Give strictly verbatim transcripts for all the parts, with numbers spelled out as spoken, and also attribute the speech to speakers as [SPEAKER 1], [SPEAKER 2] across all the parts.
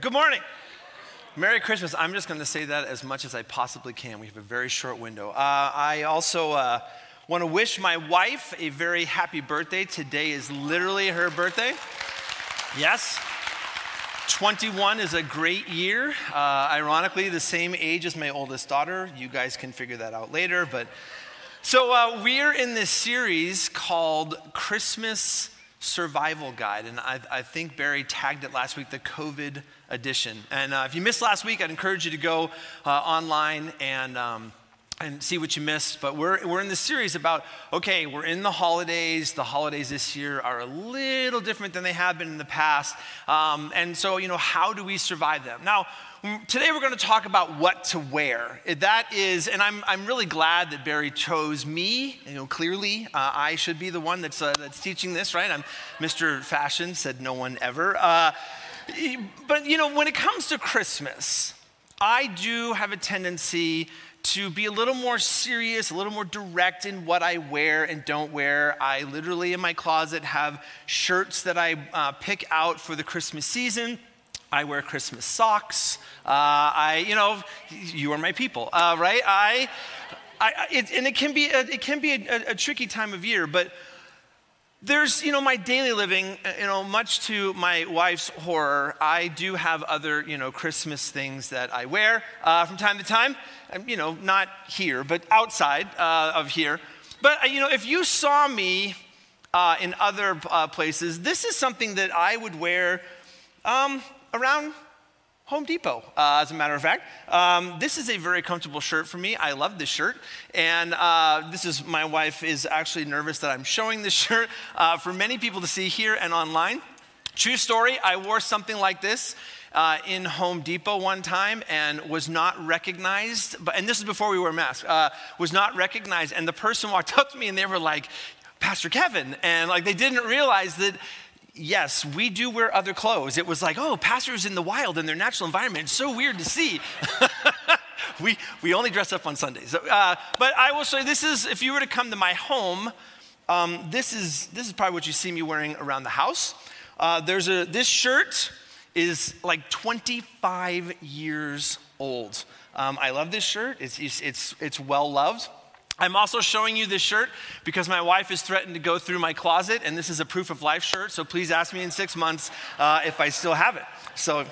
[SPEAKER 1] Good morning. Merry Christmas. I'm just going to say that as much as I possibly can. We have a very short window. Uh, I also uh, want to wish my wife a very happy birthday. Today is literally her birthday. Yes. twenty-one is a great year. Uh, ironically, the same age as my oldest daughter. You guys can figure that out later. But so uh, we're in this series called Christmas Survival Guide, and I, I think Barry tagged it last week, the COVID edition. And uh, if you missed last week, I'd encourage you to go uh, online and um, and see what you missed. But we're we're in this series about, okay, we're in the holidays. The holidays this year are a little different than they have been in the past. Um, and so, you know, how do we survive them? Now, today we're going to talk about what to wear. That is, and I'm I'm really glad that Barry chose me. You know, clearly uh, I should be the one that's uh, that's teaching this, right? I'm Mister Fashion, said no one ever. Uh, but you know, when it comes to Christmas, I do have a tendency to be a little more serious, a little more direct in what I wear and don't wear. I literally in my closet have shirts that I uh, pick out for the Christmas season. I wear Christmas socks. Uh, I, you know, you are my people, uh, right? I, I, it, and it can be a, it can be a, a tricky time of year, but there's, you know, my daily living. You know, much to my wife's horror, I do have other, you know, Christmas things that I wear uh, from time to time. And, you know, not here, but outside uh, of here. But you know, if you saw me uh, in other uh, places, this is something that I would wear. Um, around Home Depot, uh, as a matter of fact. Um, this is a very comfortable shirt for me. I love this shirt. And uh, this is, my wife is actually nervous that I'm showing this shirt uh, for many people to see here and online. True story, I wore something like this uh, in Home Depot one time and was not recognized, but, and this is before we wore masks, uh, was not recognized. And the person walked up to me and they were like, Pastor Kevin. And like, they didn't realize that yes, we do wear other clothes. It was like, oh, pastors in the wild in their natural environment. It's so weird to see. we we only dress up on Sundays. So, uh, but I will say this is, if you were to come to my home, um, this is this is probably what you see me wearing around the house. Uh, there's a this shirt is like twenty-five years old. Um, I love this shirt. It's it's it's, it's well loved. I'm also showing you this shirt because my wife has threatened to go through my closet, and this is a proof of life shirt, so please ask me in six months uh, if I still have it. So,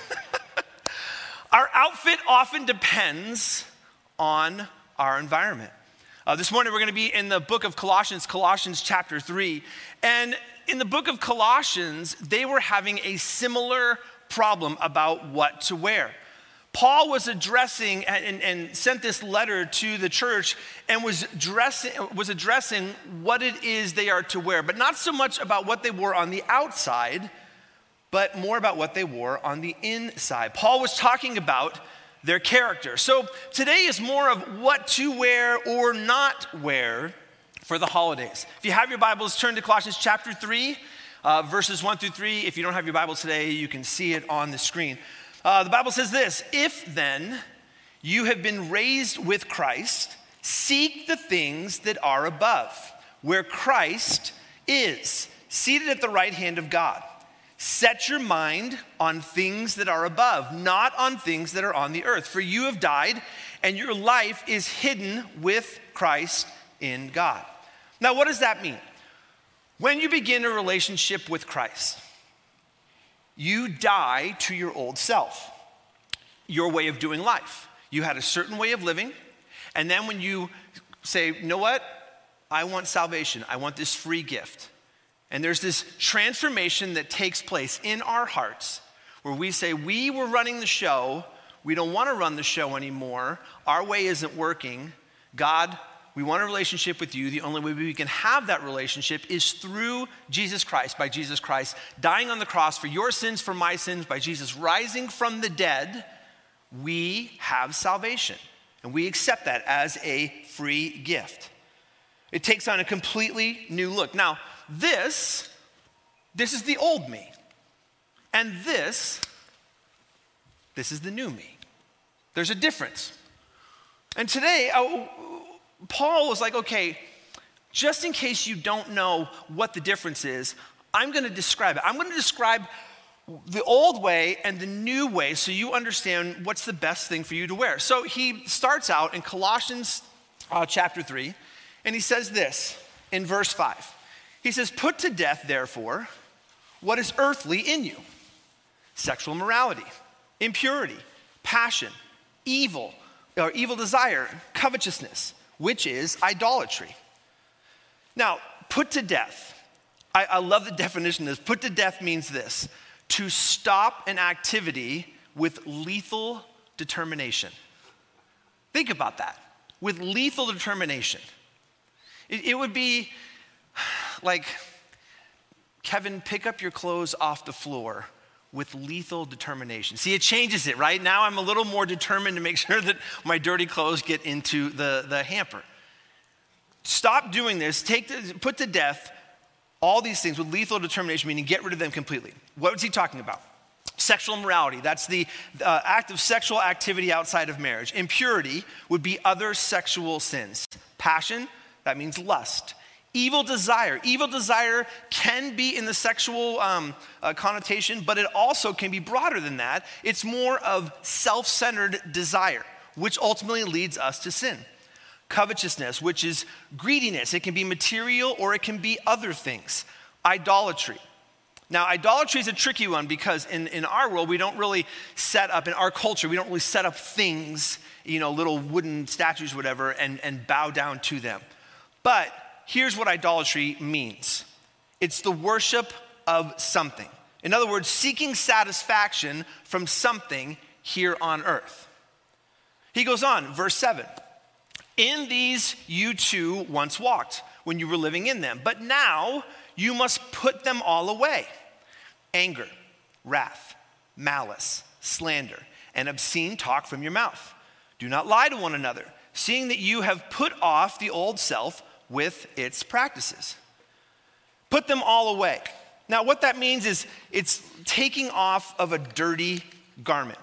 [SPEAKER 1] our outfit often depends on our environment. Uh, this morning we're going to be in the book of Colossians, Colossians chapter three, and in the book of Colossians, they were having a similar problem about what to wear. Paul was addressing and, and sent this letter to the church and was, dressing, was addressing what it is they are to wear, but not so much about what they wore on the outside, but more about what they wore on the inside. Paul was talking about their character. So today is more of what to wear or not wear for the holidays. If you have your Bibles, turn to Colossians chapter three, uh, verses one through three. If you don't have your Bibles today, you can see it on the screen. Uh, the Bible says this: if then you have been raised with Christ, seek the things that are above, where Christ is, seated at the right hand of God. Set your mind on things that are above, not on things that are on the earth. For you have died, and your life is hidden with Christ in God. Now, what does that mean? When you begin a relationship with Christ, you die to your old self, your way of doing life. You had a certain way of living, and then when you say, you know what? I want salvation. I want this free gift. And there's this transformation that takes place in our hearts where we say, we were running the show. We don't want to run the show anymore. Our way isn't working. God, we want a relationship with you. The only way we can have that relationship is through Jesus Christ, by Jesus Christ dying on the cross for your sins, for my sins, by Jesus rising from the dead. We have salvation, and we accept that as a free gift. It takes on a completely new look. Now, this, this is the old me, and this, this is the new me. There's a difference. And today, I, Paul was like, okay, just in case you don't know what the difference is, I'm going to describe it. I'm going to describe the old way and the new way so you understand what's the best thing for you to wear. So he starts out in Colossians uh, chapter three, and he says this in verse five. He says, put to death, therefore, what is earthly in you: sexual immorality, impurity, passion, evil, or evil desire, covetousness, which is idolatry. Now, put to death. I, I love the definition of this. Put to death means this: to stop an activity with lethal determination. Think about that. With lethal determination. It, it would be like, Kevin, pick up your clothes off the floor with lethal determination. See, it changes it, right? Now I'm a little more determined to make sure that my dirty clothes get into the, the hamper. Stop doing this. Take the, put to death all these things with lethal determination, meaning get rid of them completely. What was he talking about? Sexual immorality, that's the uh, act of sexual activity outside of marriage. Impurity would be other sexual sins. Passion, that means lust. Evil desire. Evil desire can be in the sexual um, uh, connotation, but it also can be broader than that. It's more of self-centered desire, which ultimately leads us to sin. Covetousness, which is greediness. It can be material or it can be other things. Idolatry. Now, idolatry is a tricky one because in, in our world, we don't really set up, in our culture, we don't really set up things, you know, little wooden statues, whatever, and, and bow down to them. But here's what idolatry means. It's the worship of something. In other words, seeking satisfaction from something here on earth. He goes on, verse seven. In these you too once walked when you were living in them, but now you must put them all away. Anger, wrath, malice, slander, and obscene talk from your mouth. Do not lie to one another, seeing that you have put off the old self with its practices. Put them all away. Now, what that means is it's taking off of a dirty garment.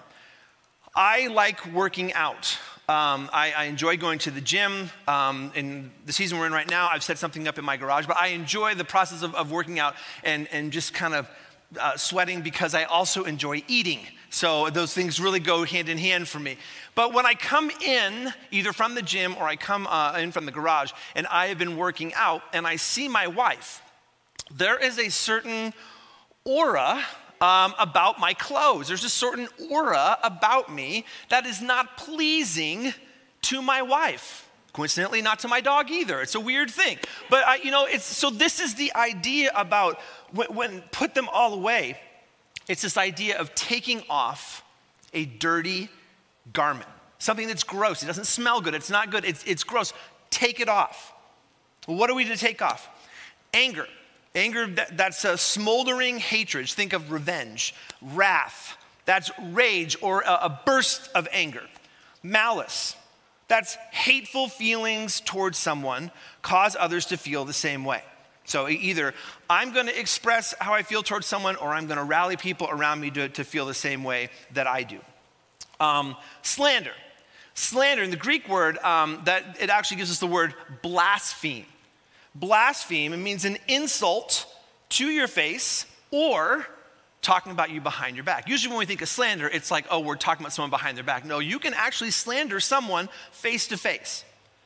[SPEAKER 1] I like working out. Um, I, I enjoy going to the gym. Um, in the season we're in right now, I've set something up in my garage, but I enjoy the process of, of working out and, and just kind of uh, sweating because I also enjoy eating. So those things really go hand in hand for me. But when I come in, either from the gym or I come uh, in from the garage, and I have been working out, and I see my wife, there is a certain aura um, about my clothes. There's a certain aura about me that is not pleasing to my wife. Coincidentally, not to my dog either. It's a weird thing. But, I, you know, it's so this is the idea about when, when put them all away. It's this idea of taking off a dirty garment, something that's gross. It doesn't smell good. It's not good. It's, it's gross. Take it off. Well, what are we to take off? Anger. Anger, that, that's a smoldering hatred. Think of revenge. Wrath. That's rage or a, a burst of anger. Malice. That's hateful feelings towards someone cause others to feel the same way. So either I'm going to express how I feel towards someone, or I'm going to rally people around me to, to feel the same way that I do. Um, slander. Slander, in the Greek word, um, that it actually gives us the word blaspheme. Blaspheme, it means an insult to your face or talking about you behind your back. Usually when we think of slander, it's like, oh, we're talking about someone behind their back. No, you can actually slander someone face to face.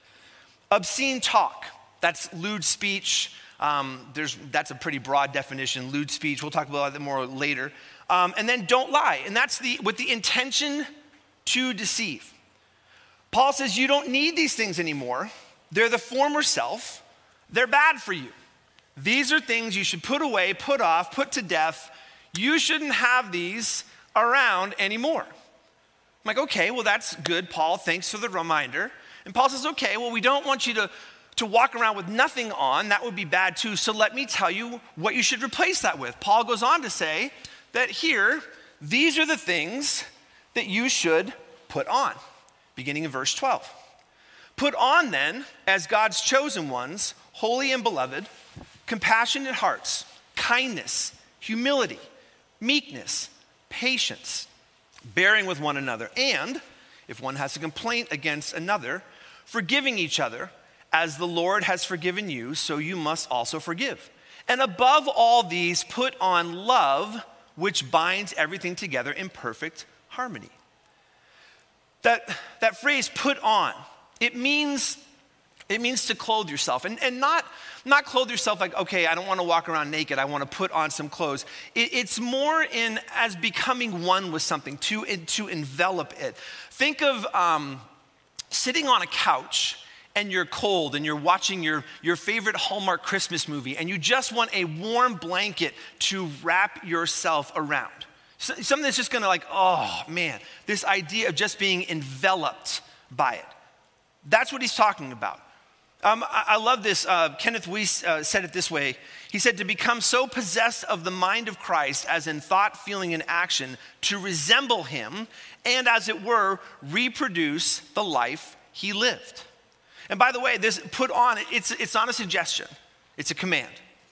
[SPEAKER 1] Obscene talk, that's lewd speech. Um, there's, that's a pretty broad definition, lewd speech. We'll talk about that more later. Um, and then don't lie, and that's the with the intention to deceive. Paul says you don't need these things anymore. They're the former self. They're bad for you. These are things you should put away, put off, put to death. You shouldn't have these around anymore. I'm like, okay, well, that's good, Paul. Thanks for the reminder. And Paul says, okay, well, we don't want you to, to walk around with nothing on. That would be bad too. So let me tell you what you should replace that with. Paul goes on to say that here, these are the things that you should put on, beginning in verse twelve. Put on then, as God's chosen ones, holy and beloved, compassionate hearts, kindness, humility, meekness, patience, bearing with one another, and, if one has a complaint against another, forgiving each other, as the Lord has forgiven you, so you must also forgive. And above all these, put on love, which binds everything together in perfect harmony. That, that phrase, put on, it means, it means to clothe yourself. And, and not, not clothe yourself like, okay, I don't want to walk around naked, I want to put on some clothes. It, it's more in as becoming one with something, to, to envelop it. Think of um, sitting on a couch and you're cold and you're watching your, your favorite Hallmark Christmas movie and you just want a warm blanket to wrap yourself around. Something that's just gonna like, oh man, this idea of just being enveloped by it. That's what he's talking about. Um, I, I love this. Uh, Kenneth Weiss uh, said it this way. He said, to become so possessed of the mind of Christ as in thought, feeling, and action, to resemble him and as it were, reproduce the life he lived. And by the way, this put on, it's, it's not a suggestion, it's a command.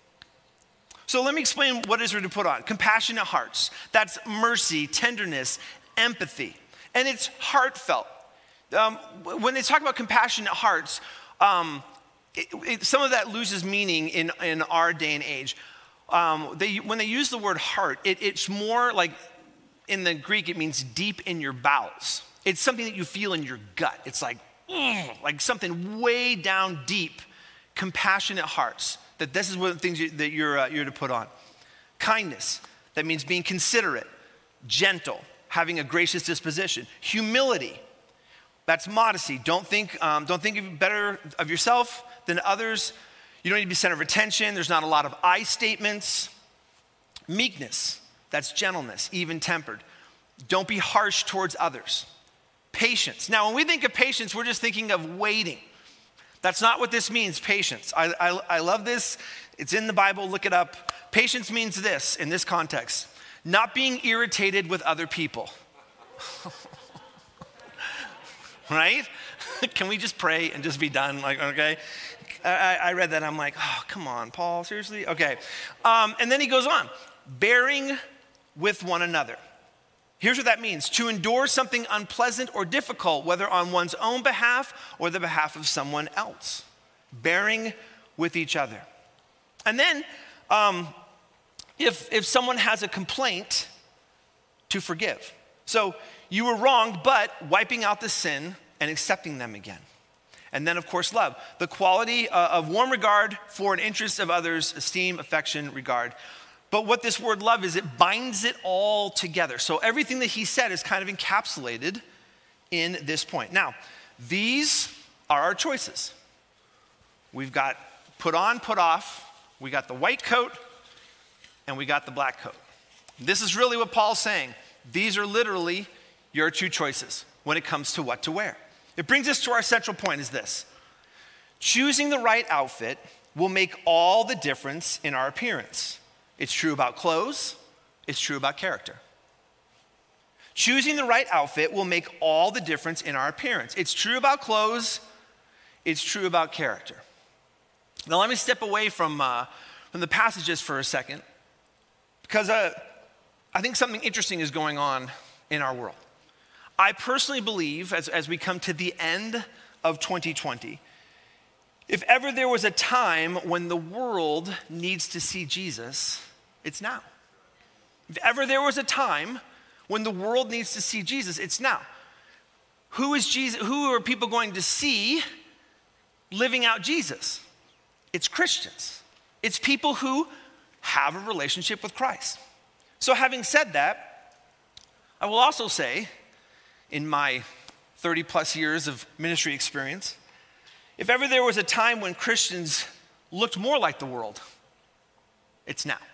[SPEAKER 1] So let me explain what it is we're to put on. Compassionate hearts. That's mercy, tenderness, empathy. And it's heartfelt. Um, when they talk about compassionate hearts, um, it, it, some of that loses meaning in, in our day and age. Um, they, when they use the word heart, it, it's more like, in the Greek, it means deep in your bowels. It's something that you feel in your gut. It's like, ugh, like something way down deep. Compassionate hearts. That this is one of the things you, that you're, uh, you're to put on. Kindness, that means being considerate, gentle, having a gracious disposition. Humility, that's modesty. Don't think, um, don't think better of yourself than others. You don't need to be center of attention. There's not a lot of I statements. Meekness, that's gentleness, even-tempered. Don't be harsh towards others. Patience. Now, when we think of patience, we're just thinking of waiting. That's not what this means, patience. I, I, I love this. It's in the Bible. Look it up. Patience means this in this context: not being irritated with other people. Right? Can we just pray and just be done? Like, okay. I, I read that. And I'm like, oh, come on, Paul, seriously? Okay. Um, and then he goes on, bearing with one another. Here's what that means: to endure something unpleasant or difficult, whether on one's own behalf or the behalf of someone else. Bearing with each other. And then, um, if, if someone has a complaint, to forgive. So you were wronged, but wiping out the sin and accepting them again. And then, of course, love. The quality uh, of warm regard for an interest of others, esteem, affection, regard. But what this word love is, it binds it all together. So everything that he said is kind of encapsulated in this point. Now, these are our choices. We've got put on, put off. We got the white coat, and we got the black coat. This is really what Paul's saying. These are literally your two choices when it comes to what to wear. It brings us to our central point, is this: choosing the right outfit will make all the difference in our appearance. It's true about clothes. It's true about character. Choosing the right outfit will make all the difference in our appearance. It's true about clothes. It's true about character. Now let me step away from, uh, from the passages for a second, because uh, I think something interesting is going on in our world. I personally believe, as, as we come to the end of twenty twenty, if ever there was a time when the world needs to see Jesus, it's now. If ever there was a time when the world needs to see Jesus, it's now. Who is Jesus? Who are people going to see living out Jesus? It's Christians. It's people who have a relationship with Christ. So having said that, I will also say, in my thirty plus years of ministry experience, if ever there was a time when Christians looked more like the world, it's now.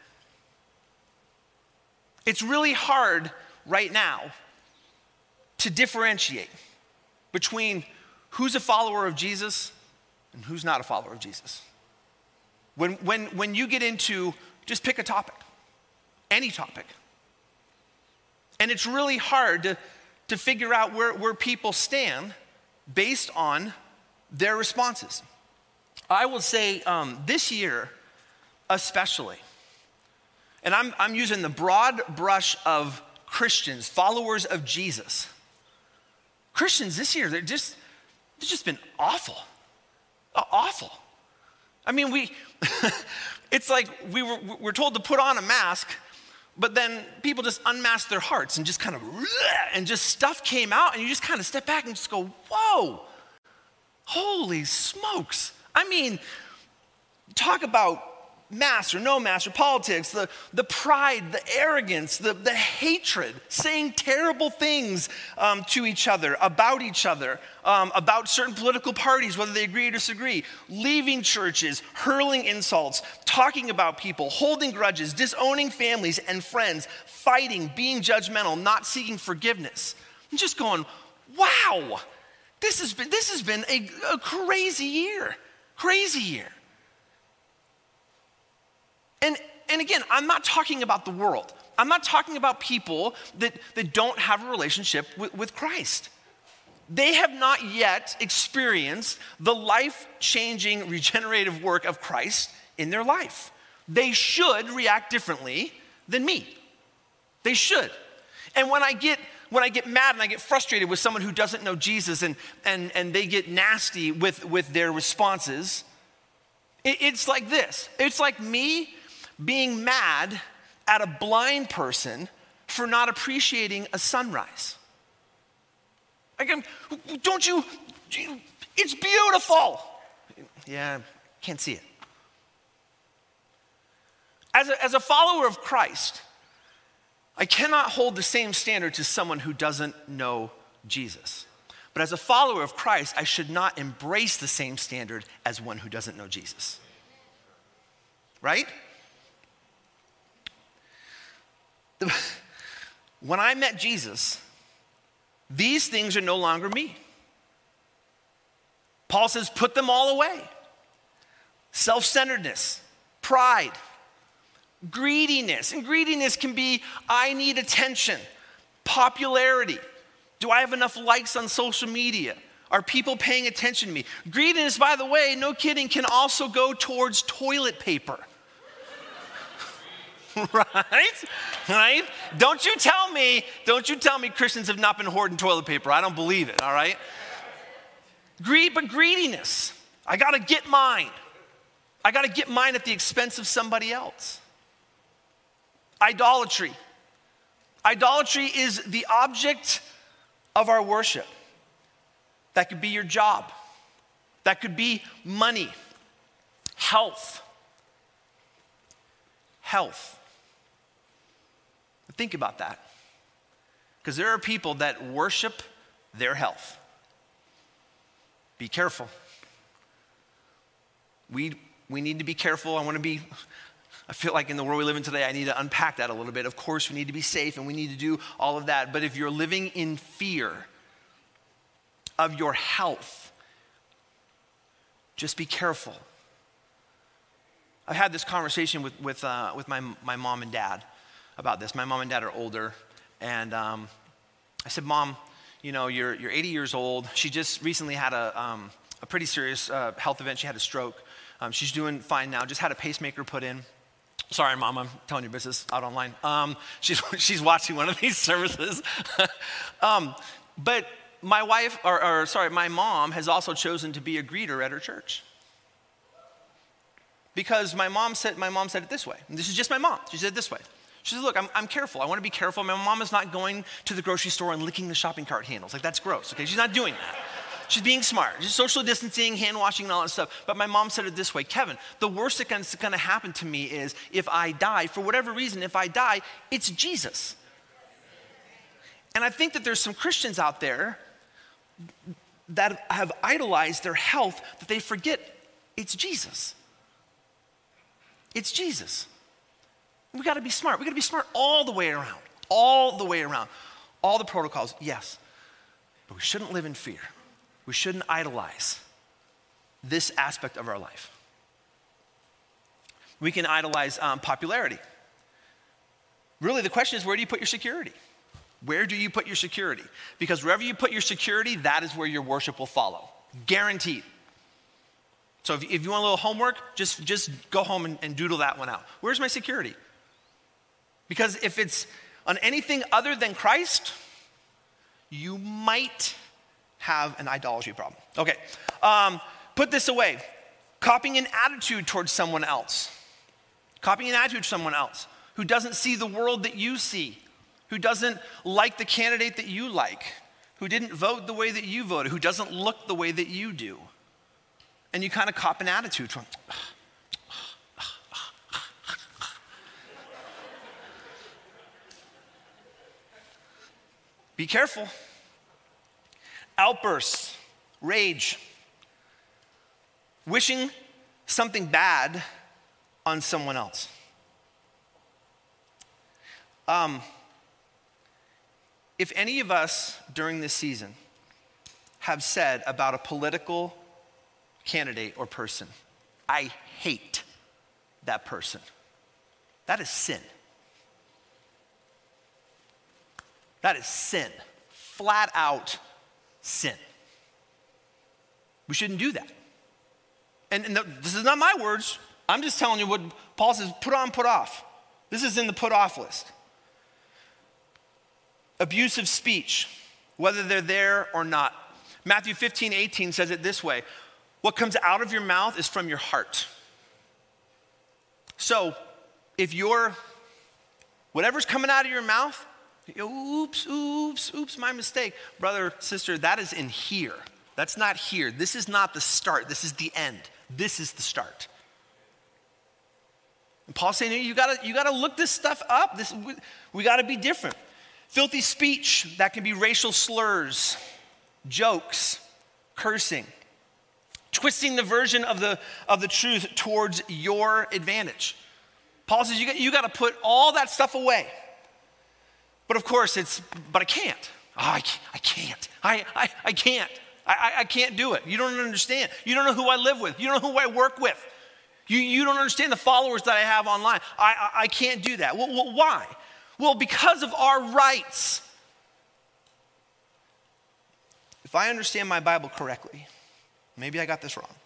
[SPEAKER 1] It's really hard right now to differentiate between who's a follower of Jesus and who's not a follower of Jesus. When, when, when you get into, just pick a topic, any topic, and it's really hard to, to figure out where, where people stand based on their responses. I will say um, this year especially, and I'm, I'm using the broad brush of Christians, followers of Jesus. Christians this year, they're just, they've just been awful, awful. I mean, we, it's like we were, we're told to put on a mask, but then people just unmasked their hearts and just kind of, and just stuff came out, and you just kind of step back and just go, whoa, holy smokes. I mean, talk about mass or no mass or politics, the, the pride, the arrogance, the, the hatred, saying terrible things um, to each other, about each other, um, about certain political parties, whether they agree or disagree, leaving churches, hurling insults, talking about people, holding grudges, disowning families and friends, fighting, being judgmental, not seeking forgiveness. I'm just going, wow, this has been, this has been a, a crazy year, crazy year. And, and again, I'm not talking about the world. I'm not talking about people that, that don't have a relationship with, with Christ. They have not yet experienced the life-changing, regenerative work of Christ in their life. They should react differently than me. They should. And when I get when I get mad and I get frustrated with someone who doesn't know Jesus, and, and, and they get nasty with, with their responses, it, it's like this. It's like me being mad at a blind person for not appreciating a sunrise. Again, don't you, it's beautiful. Yeah, can't see it. As a, as a follower of Christ, I cannot hold the same standard to someone who doesn't know Jesus. But as a follower of Christ, I should not embrace the same standard as one who doesn't know Jesus. Right? When I met Jesus, these things are no longer me. Paul says, put them all away. Self-centeredness, pride, greediness. And greediness can be, I need attention, popularity. Do I have enough likes on social media? Are people paying attention to me? Greediness, by the way, no kidding, can also go towards toilet paper. Right? Right? Don't you tell me, don't you tell me Christians have not been hoarding toilet paper. I don't believe it, all right? Greed, but greediness. I gotta get mine. I gotta get mine at the expense of somebody else. Idolatry. Idolatry is the object of our worship. That could be your job. That could be money, health. Health. Think about that. Because there are people that worship their health. Be careful. We, we need to be careful. I want to be, I feel like in the world we live in today, I need to unpack that a little bit. Of course, we need to be safe and we need to do all of that. But if you're living in fear of your health, just be careful. I had this conversation with, with, uh, with my, my mom and dad about this. My mom and dad are older, and um, I said, Mom, you know, you're, you're eighty years old. She just recently had a, um, a pretty serious uh, health event. She had a stroke. Um, she's doing fine now, just had a pacemaker put in. Sorry, Mom, I'm telling your business out online. Um, she's, she's watching one of these services. um, but my wife, or, or sorry, my mom has also chosen to be a greeter at her church. Because my mom said, my mom said it this way. And this is just my mom. She said it this way. She said, look, I'm, I'm careful. I want to be careful. My mom is not going to the grocery store and licking the shopping cart handles. Like, that's gross, okay? She's not doing that. She's being smart. She's social distancing, hand washing, and all that stuff. But my mom said it this way, Kevin, the worst that's going to happen to me is if I die, for whatever reason, if I die, it's Jesus. And I think that there's some Christians out there that have idolized their health that they forget it's Jesus. It's Jesus. We got to be smart. We got to be smart all the way around. All the way around. All the protocols, yes. But we shouldn't live in fear. We shouldn't idolize this aspect of our life. We can idolize um, popularity. Really, the question is, where do you put your security? Where do you put your security? Because wherever you put your security, that is where your worship will follow. Guaranteed. So if, if you want a little homework, just, just go home and, and doodle that one out. Where's my security? Because if it's on anything other than Christ, you might have an idolatry problem. Okay, um, put this away. Copying an attitude towards someone else. Copying an attitude to someone else. who doesn't see the world that you see, who doesn't like the candidate that you like, who didn't vote the way that you voted, who doesn't look the way that you do. And you kind of cop an attitude from, be careful. Outbursts, rage, wishing something bad on someone else. Um, if any of us during this season have said about a political candidate or person, I hate that person, that is sin. That is sin. Flat out sin. We shouldn't do that. And, and the, this is not my words. I'm just telling you what Paul says, put on, put off. This is in the put off list. Abusive speech, whether they're there or not. Matthew fifteen, eighteen says it this way: what comes out of your mouth is from your heart. So if you're, whatever's coming out of your mouth, oops, oops, oops, my mistake. Brother, sister, that is in here. That's not here. This is not the start. This is the end. This is the start. And Paul's saying, you gotta, you gotta look this stuff up. This, we, we gotta be different. Filthy speech, that can be racial slurs, jokes, cursing, twisting the version of the, of the truth towards your advantage. Paul says you got, you got to put all that stuff away. But of course it's, but I can't. Oh, I, I can't. I, I, I can't. I, I can't do it. You don't understand. You don't know who I live with. You don't know who I work with. You, you don't understand the followers that I have online. I, I, I can't do that. Well, well, why? Well, because of our rights. If I understand my Bible correctly, maybe I got this wrong.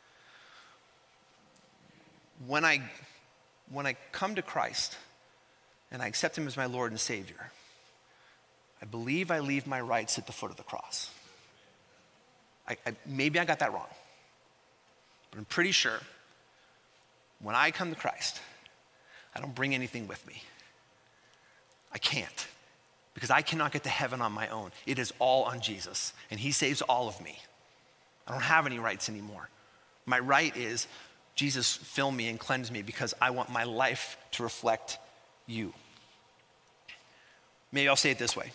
[SPEAKER 1] When I, when I come to Christ and I accept him as my Lord and Savior, I believe I leave my rights at the foot of the cross. I, I, maybe I got that wrong, but I'm pretty sure when I come to Christ, I don't bring anything with me. I can't, because I cannot get to heaven on my own. It is all on Jesus, and he saves all of me. I don't have any rights anymore. My right is, Jesus, fill me and cleanse me, because I want my life to reflect you. Maybe I'll say it this way.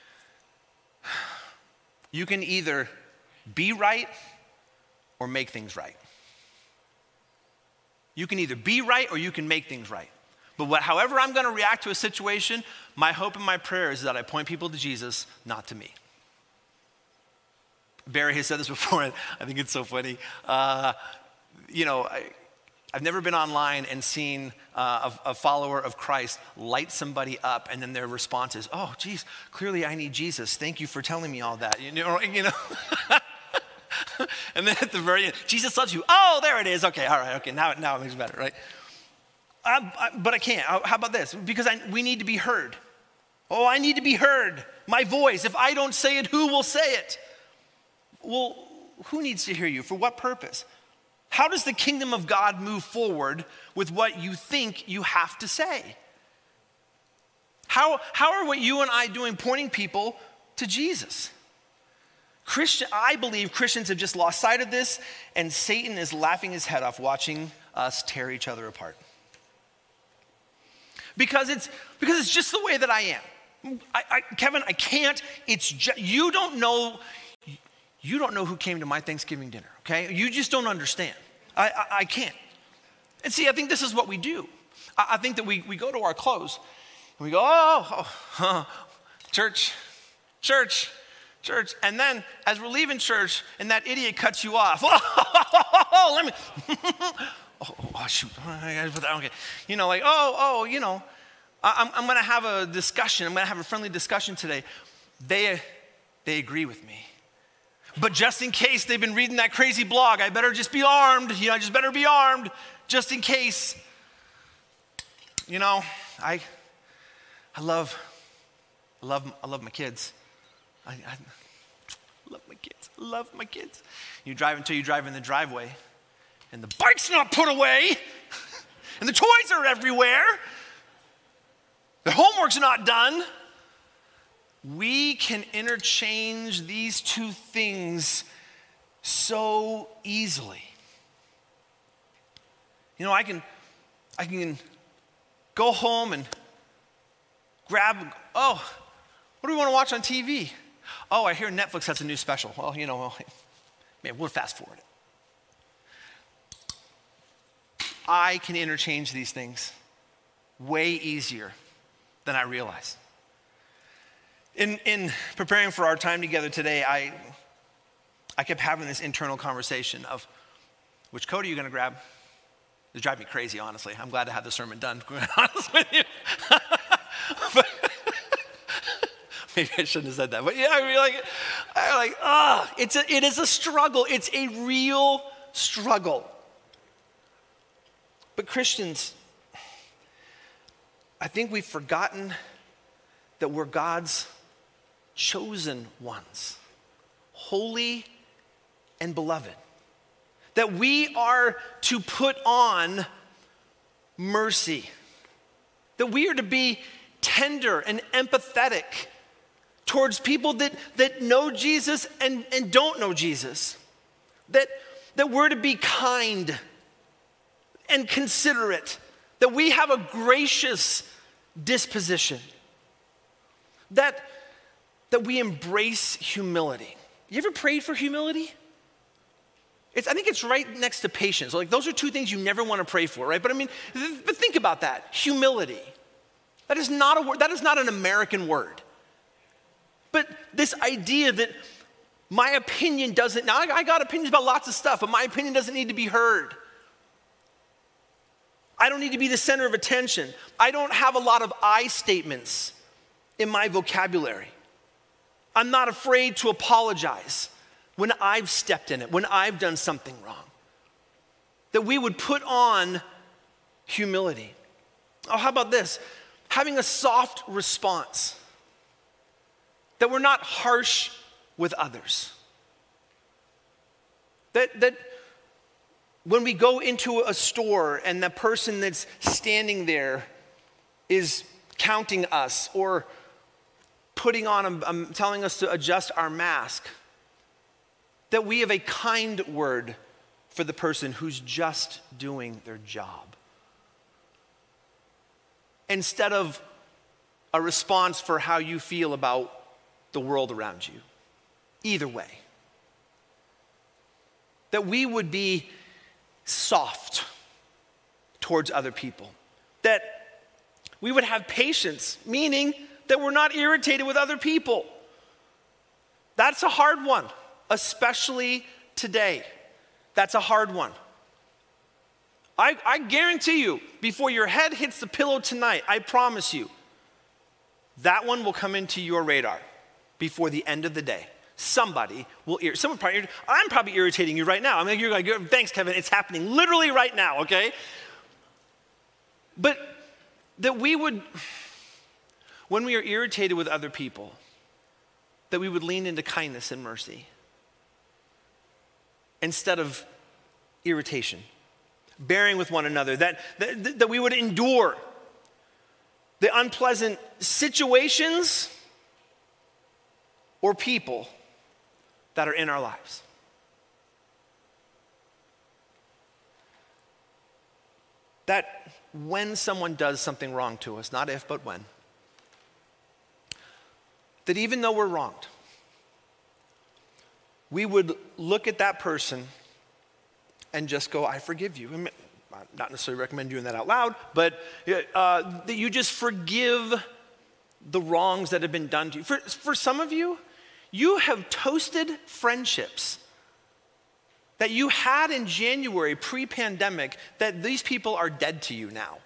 [SPEAKER 1] You can either be right or make things right. You can either be right or you can make things right. But what, however I'm going to react to a situation, my hope and my prayer is that I point people to Jesus, not to me. Barry has said this before, and I think it's so funny. Uh, you know, I, I've never been online and seen uh, a, a follower of Christ light somebody up, and then their response is, "Oh, geez, clearly I need Jesus. Thank you for telling me all that." You know, you know. And then at the very end, Jesus loves you. Oh, there it is. Okay, all right. Okay, now, now it makes it better, right? I, I, but I can't. How about this? Because I, we need to be heard. Oh, I need to be heard. My voice. If I don't say it, who will say it? Well, who needs to hear you? For what purpose? How does the kingdom of God move forward with what you think you have to say? How, how are what you and I doing pointing people to Jesus? Christian, I believe Christians have just lost sight of this, and Satan is laughing his head off watching us tear each other apart. Because it's, because it's just the way that I am. I, I, Kevin, I can't. It's just, you don't know, you don't know who came to my Thanksgiving dinner, okay? You just don't understand. I, I, I can't. And see, I think this is what we do. I, I think that we, we go to our close, and we go, oh, oh, oh church, church, church. And then as we're leaving church, and that idiot cuts you off. Oh, oh, oh, oh let me, oh, oh, shoot, I gotta put that, okay. You know, like, oh, oh, you know, I'm, I'm gonna have a discussion. I'm gonna have a friendly discussion today. They, they agree with me. But just in case they've been reading that crazy blog, I better just be armed. You know, I just better be armed just in case. You know, I, I love, I love, I love my kids. I, I love my kids. I love my kids. You drive until you drive in the driveway, and the bike's not put away, and the toys are everywhere, the homework's not done. We can interchange these two things so easily. You know, I can, I can go home and grab, oh, what do we want to watch on T V? Oh, I hear Netflix has a new special. Well, you know, well, man, we'll fast forward it. I can interchange these things way easier than I realize. In, in preparing for our time together today, I, I kept having this internal conversation of, which coat are you going to grab? It drives me crazy, honestly. I'm glad to have the sermon done, to be honest with you. But, maybe I shouldn't have said that. But yeah, I mean, like, I'm like, ah, it's a, it is a struggle. It's a real struggle. But Christians, I think we've forgotten that we're God's chosen ones, holy and beloved. That we are to put on mercy. That we are to be tender and empathetic towards people that, that know Jesus and, and don't know Jesus. That, that we're to be kind and considerate. That we have a gracious disposition. That, that we embrace humility. You ever prayed for humility? It's, I think it's right next to patience. Like, those are two things you never want to pray for, right? But I mean, th- but think about that. Humility. That is not a word, that is not an American word. But this idea that my opinion doesn't, now I, I got opinions about lots of stuff, but my opinion doesn't need to be heard. I don't need to be the center of attention. I don't have a lot of I statements in my vocabulary. I'm not afraid to apologize when I've stepped in it, when I've done something wrong. That we would put on humility. Oh, how about this? Having a soft response. That we're not harsh with others. That, that when we go into a store and the person that's standing there is counting us or putting on, a, um, telling us to adjust our mask, that we have a kind word for the person who's just doing their job. Instead of a response for how you feel about the world around you. Either way. That we would be soft towards other people. That we would have patience, meaning that we're not irritated with other people. That's a hard one, especially today. That's a hard one. I, I guarantee you, before your head hits the pillow tonight, I promise you, that one will come into your radar before the end of the day. Somebody will, ir- someone probably, I'm probably irritating you right now. I mean, you're like, thanks, Kevin, it's happening literally right now, okay? But that we would, when we are irritated with other people, that we would lean into kindness and mercy instead of irritation, bearing with one another, that, that, that we would endure the unpleasant situations or people that are in our lives. That when someone does something wrong to us, not if, but when, that even though we're wronged, we would look at that person and just go, I forgive you. I mean, I'm not necessarily recommend doing that out loud, but uh, that you just forgive the wrongs that have been done to you. For, for some of you, you have toasted friendships that you had in January pre-pandemic that these people are dead to you now.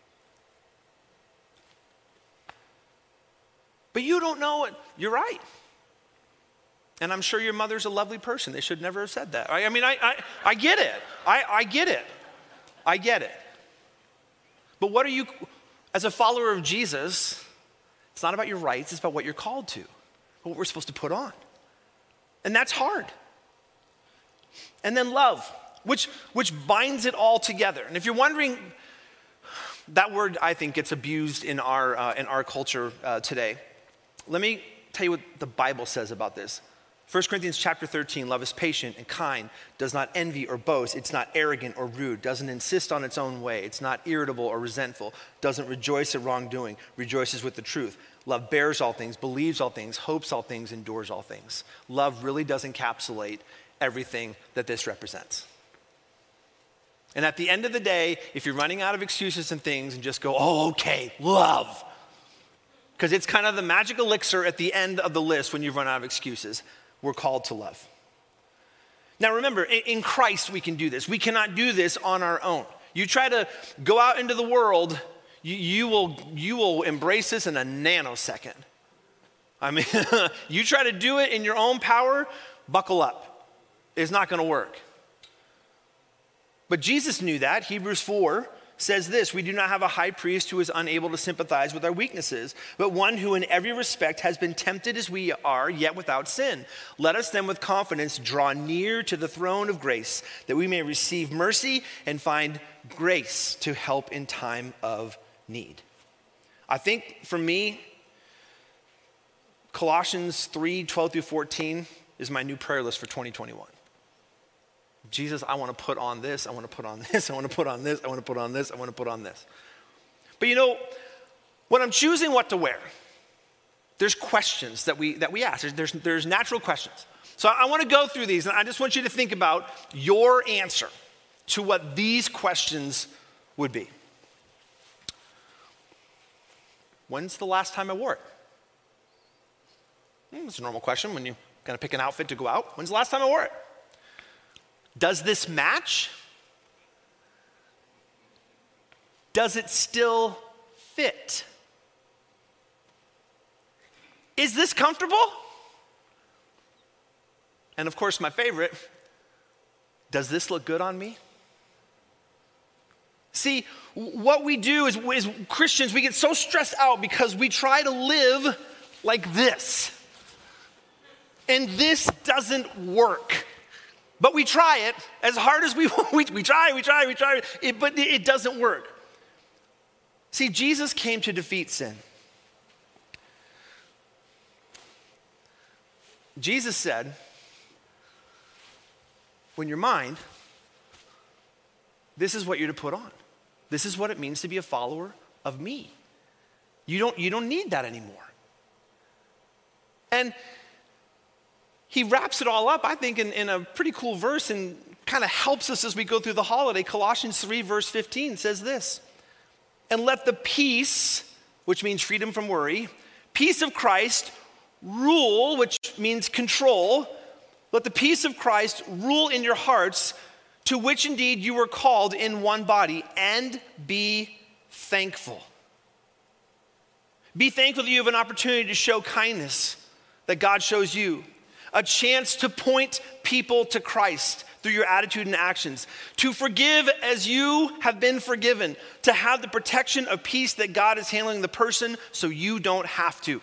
[SPEAKER 1] But you don't know it. You're right. And I'm sure your mother's a lovely person. They should never have said that. I, I mean, I, I, I get it. I, I get it. I get it. But what are you, as a follower of Jesus, it's not about your rights, it's about what you're called to, what we're supposed to put on. And that's hard. And then love, which, which binds it all together. And if you're wondering, that word, I think, gets abused in our, uh, in our culture uh, today. Let me tell you what the Bible says about this. First Corinthians chapter thirteen, love is patient and kind, does not envy or boast, it's not arrogant or rude, doesn't insist on its own way, it's not irritable or resentful, doesn't rejoice at wrongdoing, rejoices with the truth. Love bears all things, believes all things, hopes all things, endures all things. Love really does encapsulate everything that this represents. And at the end of the day, if you're running out of excuses and things and just go, oh, okay, love. Because it's kind of the magic elixir at the end of the list when you've run out of excuses. We're called to love. Now remember, in Christ we can do this. We cannot do this on our own. You try to go out into the world, you, you will, you will embrace this in a nanosecond. I mean, you try to do it in your own power, buckle up. It's not going to work. But Jesus knew that. Hebrews four says this, we do not have a high priest who is unable to sympathize with our weaknesses, but one who in every respect has been tempted as we are, yet without sin. Let us then with confidence draw near to the throne of grace, that we may receive mercy and find grace to help in time of need. I think for me, Colossians three, twelve through fourteen is my new prayer list for twenty twenty-one. Jesus, I want to put on this, I want to put on this, I want to put on this, I want to put on this, I want to put on this. But you know, when I'm choosing what to wear, there's questions that we that we ask. There's, there's, there's natural questions. So I want to go through these, and I just want you to think about your answer to what these questions would be. When's the last time I wore it? Hmm, that's a normal question when you kind of pick an outfit to go out. When's the last time I wore it? Does this match? Does it still fit? Is this comfortable? And of course, my favorite, does this look good on me? See, what we do is, is Christians, we get so stressed out because we try to live like this. And this doesn't work. But we try it as hard as we we, we try, we try, we try, it, but it doesn't work. See, Jesus came to defeat sin. Jesus said, when you're mine, this is what you're to put on. This is what it means to be a follower of me. You don't, you don't need that anymore. And he wraps it all up, I think, in, in a pretty cool verse and kind of helps us as we go through the holiday. Colossians three, verse fifteen says this, and let the peace, which means freedom from worry, peace of Christ rule, which means control. Let the peace of Christ rule in your hearts, to which indeed you were called in one body, and be thankful. Be thankful that you have an opportunity to show kindness that God shows you. A chance to point people to Christ through your attitude and actions, to forgive as you have been forgiven, to have the protection of peace that God is handling the person so you don't have to.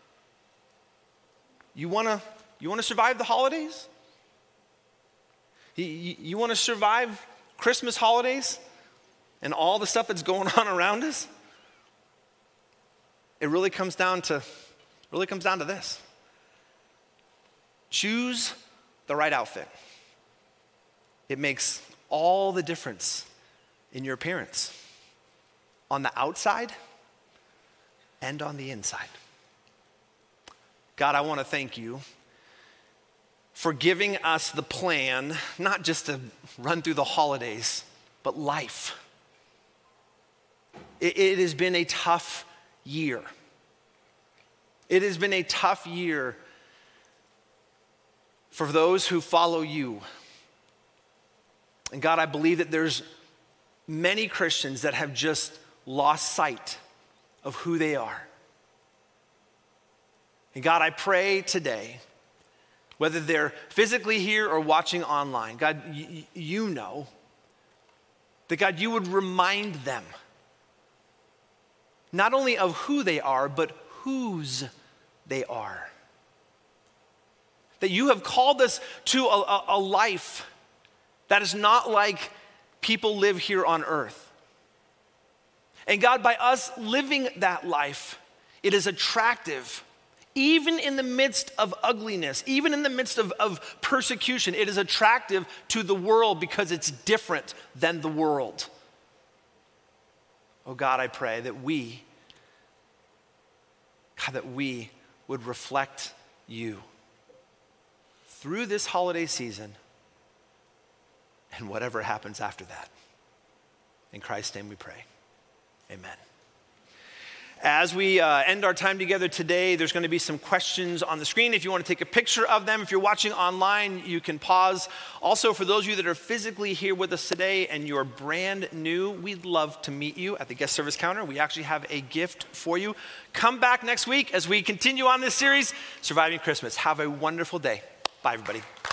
[SPEAKER 1] You wanna, you wanna survive the holidays? You, you, you wanna survive Christmas holidays and all the stuff that's going on around us? It really comes down to, really comes down to this. Choose the right outfit. It makes all the difference in your appearance, on the outside and on the inside. God, I want to thank you for giving us the plan, not just to run through the holidays, but life. It, it has been a tough year. It has been a tough year for those who follow you. And God, I believe that there's many Christians that have just lost sight of who they are. And God, I pray today, whether they're physically here or watching online, God, y- you know, that God, you would remind them not only of who they are, but whose they are. That you have called us to a, a, a life that is not like people live here on earth. And God, by us living that life, it is attractive. Even in the midst of ugliness, even in the midst of, of persecution, it is attractive to the world because it's different than the world. Oh God, I pray that we, God, that we would reflect you through this holiday season and whatever happens after that. In Christ's name we pray. Amen. As we uh, end our time together today, there's going to be some questions on the screen. If you want to take a picture of them, if you're watching online, you can pause. Also, for those of you that are physically here with us today and you're brand new, we'd love to meet you at the guest service counter. We actually have a gift for you. Come back next week as we continue on this series, Surviving Christmas. Have a wonderful day. Bye, everybody.